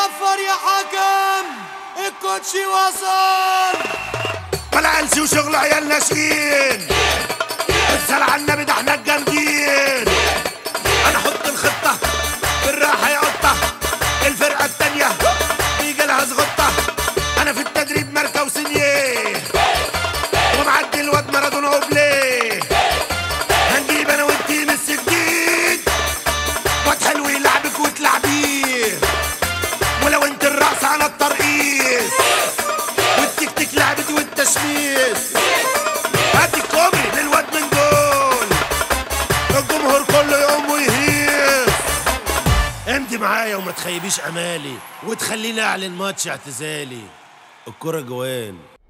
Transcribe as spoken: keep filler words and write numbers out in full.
صفر يا حكم، الكوتشي وصل. طلع انسي وشغل عيال ناشئين، الصلاة على النبي ده احنا الجامدين. انا احط الخطة بالراحة يا قطة، الفرقة التانية بيجي لها زغطة. انا في التدريب ماركة وسنيه، ومعدي الواد مارادونا وبليه. هنجيب انا وانتي مس جديد، واد حلو يلعبك وتلعبيه. ولو انت الرقص على الترقيص، والتيك تيك لعبتي والتشميس. هاتي الكوبري للواد من دول، الجمهور كله يقوم ويهيص. امضي معايا وما تخيبيش امالي، وتخليني اعلن ماتش اعتزالي. الكرة جوان.